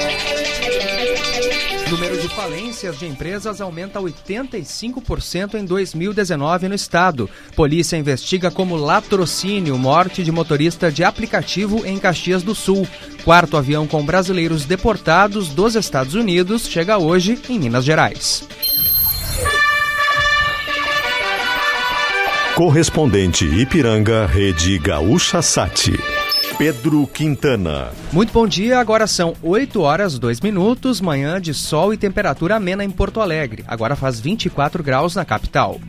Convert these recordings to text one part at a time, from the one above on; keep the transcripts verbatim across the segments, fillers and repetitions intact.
O número de falências de empresas aumenta oitenta e cinco por cento em dois mil e dezenove no estado. Polícia investiga como latrocínio morte de motorista de aplicativo em Caxias do Sul. Quarto avião com brasileiros deportados dos Estados Unidos chega hoje em Minas Gerais. Correspondente Ipiranga, Rede Gaúcha Sat. Pedro Quintana. Muito bom dia, agora são oito horas, dois minutos, manhã de sol e temperatura amena em Porto Alegre. Agora faz vinte e quatro graus na capital.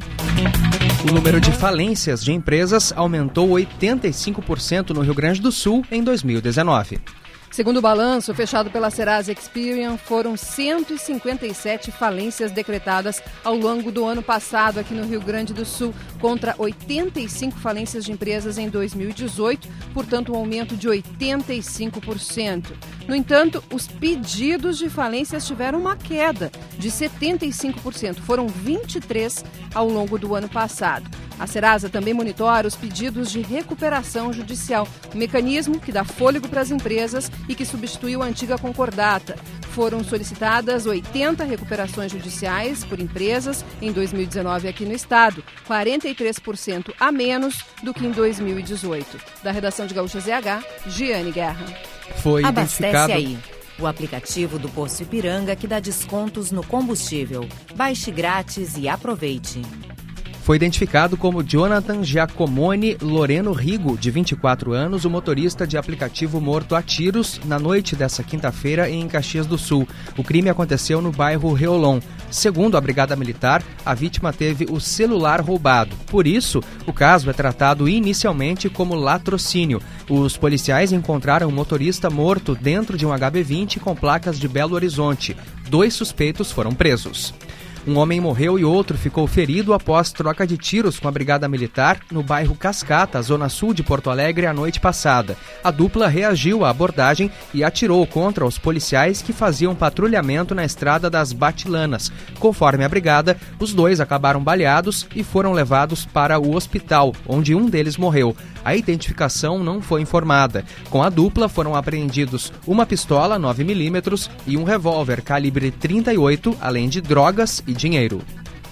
O número de falências de empresas aumentou oitenta e cinco por cento no Rio Grande do Sul em dois mil e dezenove. Segundo o balanço fechado pela Serasa Experian, foram cento e cinquenta e sete falências decretadas ao longo do ano passado aqui no Rio Grande do Sul, contra oitenta e cinco falências de empresas em dois mil e dezoito, portanto um aumento de oitenta e cinco por cento. No entanto, os pedidos de falências tiveram uma queda de setenta e cinco por cento, foram vinte e três ao longo do ano passado. A Serasa também monitora os pedidos de recuperação judicial, um mecanismo que dá fôlego para as empresas e que substituiu a antiga concordata. Foram solicitadas oitenta recuperações judiciais por empresas em dois mil e dezenove aqui no estado, quarenta e três por cento a menos do que em dois mil e dezoito. Da redação de Gaúcha Z H, Giane Guerra. Foi Abastece identificado... aí. O aplicativo do Posto Ipiranga que dá descontos no combustível. Baixe grátis e aproveite. Foi identificado como Jonathan Giacomone Loreno Rigo, de vinte e quatro anos, o motorista de aplicativo morto a tiros na noite dessa quinta-feira em Caxias do Sul. O crime aconteceu no bairro Reolon. Segundo a Brigada Militar, a vítima teve o celular roubado. Por isso, o caso é tratado inicialmente como latrocínio. Os policiais encontraram o motorista morto dentro de um H B vinte com placas de Belo Horizonte. Dois suspeitos foram presos. Um homem morreu e outro ficou ferido após troca de tiros com a Brigada Militar no bairro Cascata, zona sul de Porto Alegre, a noite passada. A dupla reagiu à abordagem e atirou contra os policiais que faziam patrulhamento na estrada das Batilanas. Conforme a Brigada, os dois acabaram baleados e foram levados para o hospital, onde um deles morreu. A identificação não foi informada. Com a dupla foram apreendidos uma pistola nove milímetros e um revólver calibre trinta e oito, além de drogas e dinheiro.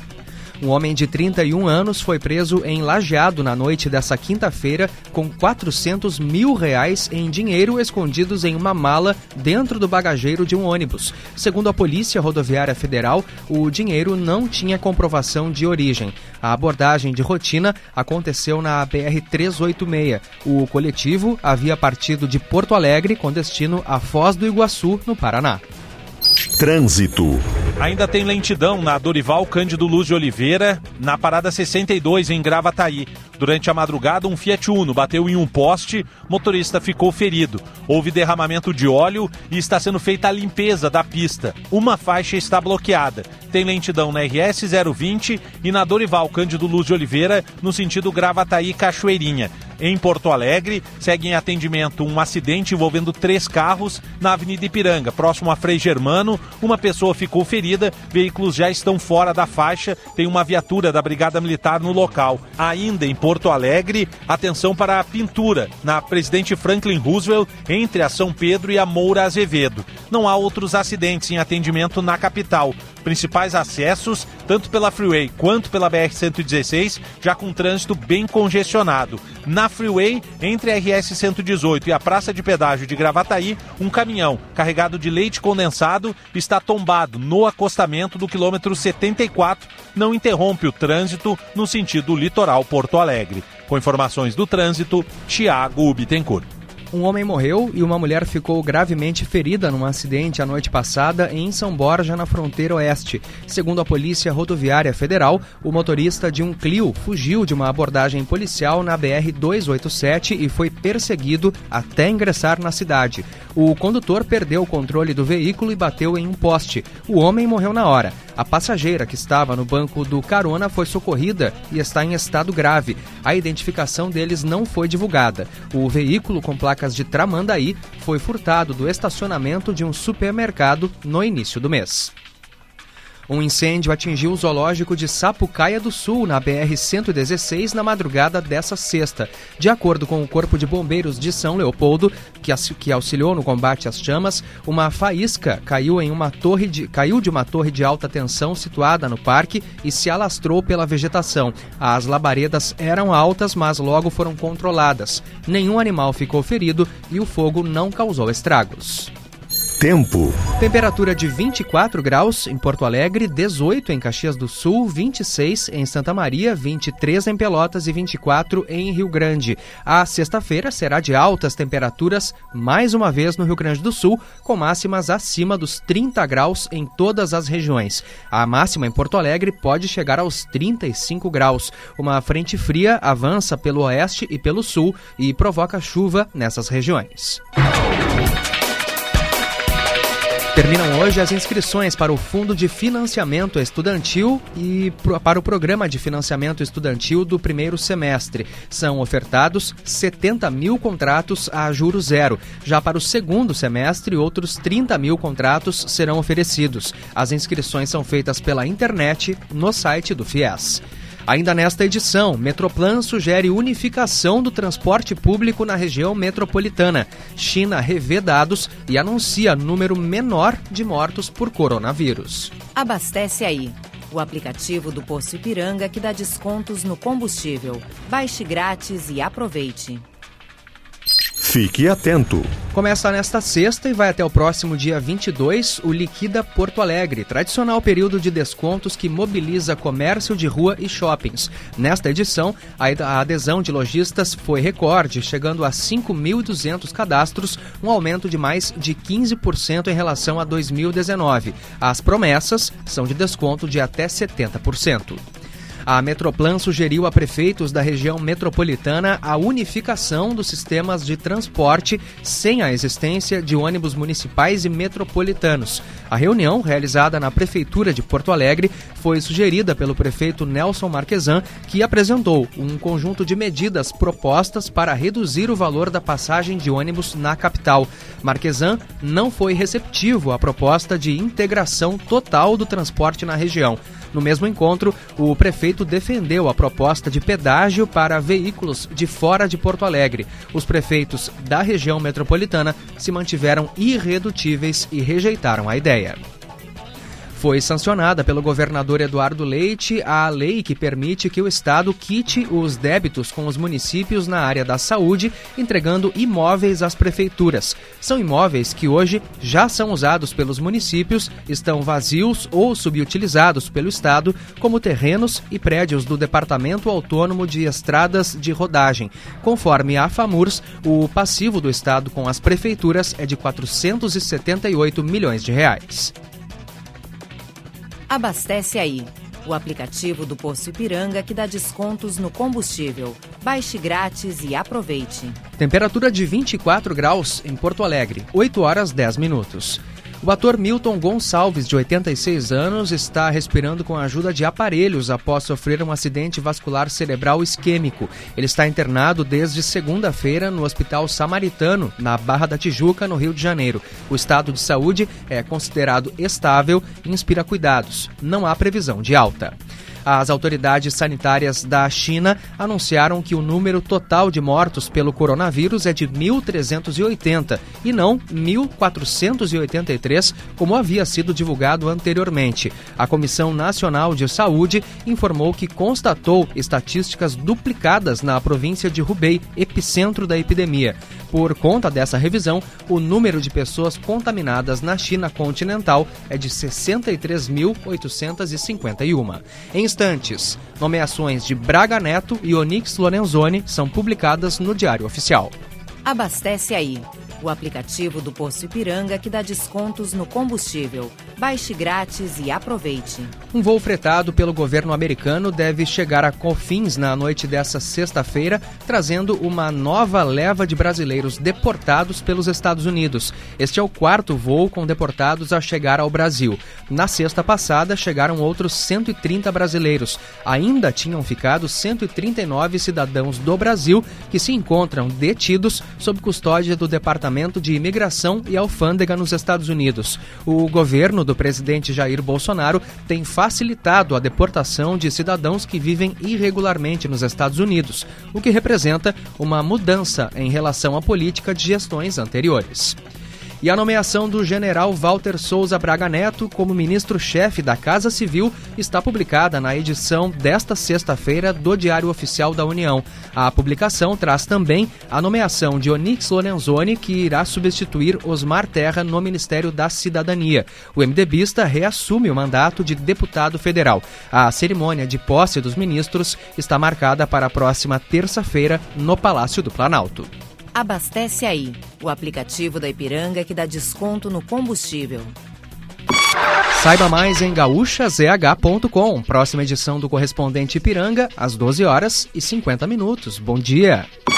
Um homem de trinta e um anos foi preso em Lajeado na noite dessa quinta-feira com quatrocentos mil reais em dinheiro escondidos em uma mala dentro do bagageiro de um ônibus. Segundo a Polícia Rodoviária Federal, o dinheiro não tinha comprovação de origem. A abordagem de rotina aconteceu na B R trezentos e oitenta e seis. O coletivo havia partido de Porto Alegre com destino a Foz do Iguaçu, no Paraná. Trânsito. Ainda tem lentidão na Dorival Cândido Luz de Oliveira, na parada sessenta e dois em Gravataí. Durante a madrugada, um Fiat Uno bateu em um poste, motorista ficou ferido. Houve derramamento de óleo e está sendo feita a limpeza da pista. Uma faixa está bloqueada. Tem lentidão na R S zero vinte e na Dorival Cândido Luz de Oliveira, no sentido Gravataí-Cachoeirinha. Em Porto Alegre, segue em atendimento um acidente envolvendo três carros na Avenida Ipiranga, próximo a Frei Germano. Uma pessoa ficou ferida, veículos já estão fora da faixa, tem uma viatura da Brigada Militar no local. Ainda em Porto Alegre, atenção para a pintura na Presidente Franklin Roosevelt, entre a São Pedro e a Moura Azevedo. Não há outros acidentes em atendimento na capital. Principais acessos, tanto pela Freeway quanto pela B R cento e dezesseis, já com trânsito bem congestionado. Na Freeway, entre a R S cento e dezoito e a Praça de Pedágio de Gravataí, um caminhão carregado de leite condensado está tombado no acostamento do quilômetro setenta e quatro, não interrompe o trânsito no sentido litoral Porto Alegre. Com informações do trânsito, Tiago Bittencourt. Um homem morreu e uma mulher ficou gravemente ferida num acidente a noite passada em São Borja, na fronteira oeste. Segundo a Polícia Rodoviária Federal, o motorista de um Clio fugiu de uma abordagem policial na B R duzentos e oitenta e sete e foi perseguido até ingressar na cidade. O condutor perdeu o controle do veículo e bateu em um poste. O homem morreu na hora. A passageira que estava no banco do carona foi socorrida e está em estado grave. A identificação deles não foi divulgada. O veículo com placas de Tramandaí foi furtado do estacionamento de um supermercado no início do mês. Um incêndio atingiu o zoológico de Sapucaia do Sul, na B R cento e dezesseis, na madrugada dessa sexta. De acordo com o Corpo de Bombeiros de São Leopoldo, que auxiliou no combate às chamas, uma faísca caiu, em uma torre de, caiu de uma torre de alta tensão situada no parque e se alastrou pela vegetação. As labaredas eram altas, mas logo foram controladas. Nenhum animal ficou ferido e o fogo não causou estragos. Tempo. Temperatura de vinte e quatro graus em Porto Alegre, dezoito em Caxias do Sul, vinte e seis em Santa Maria, vinte e três em Pelotas e vinte e quatro em Rio Grande. A sexta-feira será de altas temperaturas, mais uma vez no Rio Grande do Sul, com máximas acima dos trinta graus em todas as regiões. A máxima em Porto Alegre pode chegar aos trinta e cinco graus. Uma frente fria avança pelo oeste e pelo sul e provoca chuva nessas regiões. Terminam hoje as inscrições para o Fundo de Financiamento Estudantil e para o Programa de Financiamento Estudantil do primeiro semestre. São ofertados setenta mil contratos a juros zero. Já para o segundo semestre, outros trinta mil contratos serão oferecidos. As inscrições são feitas pela internet no site do FIES. Ainda nesta edição, Metroplan sugere unificação do transporte público na região metropolitana. China revê dados e anuncia número menor de mortos por coronavírus. Abastece aí. O aplicativo do Poço Ipiranga que dá descontos no combustível. Baixe grátis e aproveite. Fique atento. Começa nesta sexta e vai até o próximo dia vinte e dois o Liquida Porto Alegre, tradicional período de descontos que mobiliza comércio de rua e shoppings. Nesta edição, a adesão de lojistas foi recorde, chegando a cinco mil e duzentos cadastros, um aumento de mais de quinze por cento em relação a dois mil e dezenove. As promessas são de desconto de até setenta por cento. A Metroplan sugeriu a prefeitos da região metropolitana a unificação dos sistemas de transporte sem a existência de ônibus municipais e metropolitanos. A reunião, realizada na Prefeitura de Porto Alegre, foi sugerida pelo prefeito Nelson Marquesan, que apresentou um conjunto de medidas propostas para reduzir o valor da passagem de ônibus na capital. Marquesan não foi receptivo à proposta de integração total do transporte na região. No mesmo encontro, o prefeito defendeu a proposta de pedágio para veículos de fora de Porto Alegre. Os prefeitos da região metropolitana se mantiveram irredutíveis e rejeitaram a ideia. Foi sancionada pelo governador Eduardo Leite a lei que permite que o Estado quite os débitos com os municípios na área da saúde, entregando imóveis às prefeituras. São imóveis que hoje já são usados pelos municípios, estão vazios ou subutilizados pelo Estado, como terrenos e prédios do Departamento Autônomo de Estradas de Rodagem. Conforme a FAMURS, o passivo do Estado com as prefeituras é de quatrocentos e setenta e oito milhões de reais. Abastece aí. O aplicativo do Poço Ipiranga que dá descontos no combustível. Baixe grátis e aproveite. Temperatura de vinte e quatro graus em Porto Alegre, oito horas e dez minutos. O ator Milton Gonçalves, de oitenta e seis anos, está respirando com a ajuda de aparelhos após sofrer um acidente vascular cerebral isquêmico. Ele está internado desde segunda-feira no Hospital Samaritano, na Barra da Tijuca, no Rio de Janeiro. O estado de saúde é considerado estável e inspira cuidados. Não há previsão de alta. As autoridades sanitárias da China anunciaram que o número total de mortos pelo coronavírus é de mil trezentos e oitenta e não mil quatrocentos e oitenta e três, como havia sido divulgado anteriormente. A Comissão Nacional de Saúde informou que constatou estatísticas duplicadas na província de Hubei, epicentro da epidemia. Por conta dessa revisão, o número de pessoas contaminadas na China continental é de sessenta e três mil oitocentos e cinquenta e um. Em instantes, nomeações de Braga Neto e Onyx Lorenzoni são publicadas no Diário Oficial. Abastece aí. O aplicativo do Poço Ipiranga que dá descontos no combustível. Baixe grátis e aproveite. Um voo fretado pelo governo americano deve chegar a Cofins na noite dessa sexta-feira, trazendo uma nova leva de brasileiros deportados pelos Estados Unidos. Este é o quarto voo com deportados a chegar ao Brasil. Na sexta passada, chegaram outros cento e trinta brasileiros. Ainda tinham ficado cento e trinta e nove cidadãos do Brasil que se encontram detidos sob custódia do Departamento Departamento de Imigração e Alfândega nos Estados Unidos. O governo do presidente Jair Bolsonaro tem facilitado a deportação de cidadãos que vivem irregularmente nos Estados Unidos, o que representa uma mudança em relação à política de gestões anteriores. E a nomeação do general Walter Souza Braga Neto como ministro-chefe da Casa Civil está publicada na edição desta sexta-feira do Diário Oficial da União. A publicação traz também a nomeação de Onyx Lorenzoni, que irá substituir Osmar Terra no Ministério da Cidadania. O MDBista reassume o mandato de deputado federal. A cerimônia de posse dos ministros está marcada para a próxima terça-feira no Palácio do Planalto. Abastece Aí, o aplicativo da Ipiranga que dá desconto no combustível. Saiba mais em gaúcha z h ponto com. Próxima edição do Correspondente Ipiranga, às doze horas e cinquenta minutos. Bom dia!